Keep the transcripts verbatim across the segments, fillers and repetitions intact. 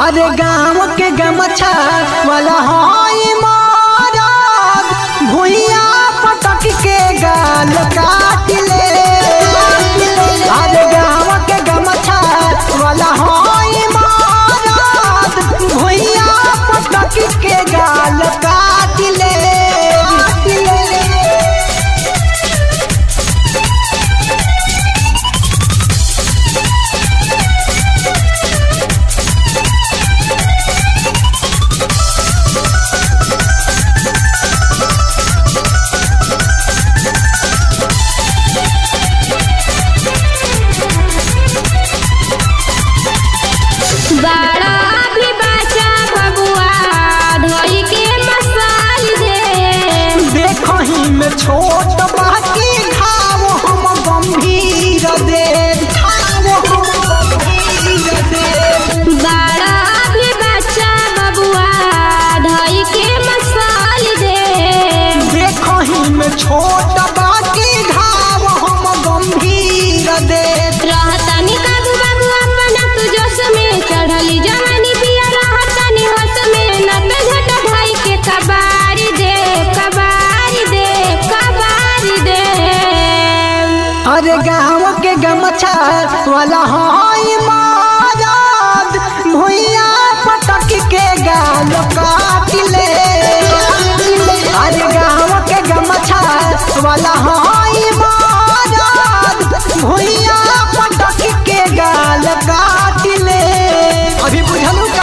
अरे गाँव के गमछा वाला होई मरद भुइया पटक के गाल काट ले। अरे गाँव के गमछा वाला होई मरद भुइया पटक के गाल काट ले। छोट बाकी घाव हम गंभीर दे घाव हम गंभीर दे। बड़ा भी बच्चा बबुआ धोई के मसाल दे। देखो ही में छोट बाकी घाव हम गंभीर दे। रहतनी काबू बाबू अपना तू जोश में चढ़ली जवानी पिया रहतनी होश में न पे झट ढाई के कबारी दे कबारी दे कबारी दे। अरे गाँव के गमछा वाला होई मरद भुइया पटक के गाल काट ले। अरे गाँव के गमछा वाला होई मरद भुइया पटक के गाल काट ले। अभी बुझलू का?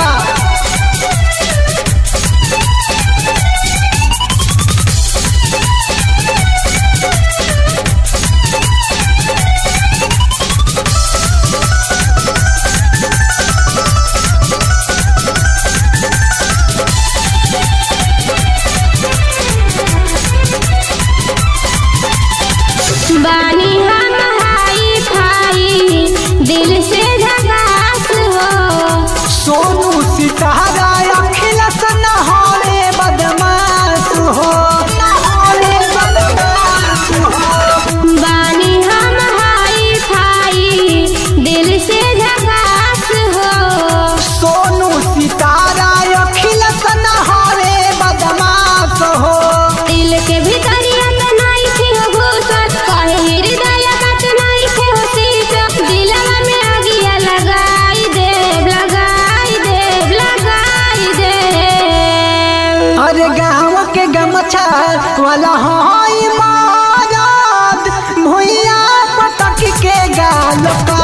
बानी हम हाई फाई दिल से झकास हो। सोनू सितारा अखिलत नहारे बदमाश हो नहारे बदमाश हो। बानी हम हाई फाई दिल से झकास हो। सोनू सितारा अखिलत नहारे बदमाश हो। दिल के भीतरिया तो नहीं थी हो घूसत कहे हृदय बात नहीं थे हो सीत। दिलवा में आगिया लगाई दे लगाई दे लगाई दे। अरे गाँव के गमछा वाला होई मरद भुइया पटक के गाल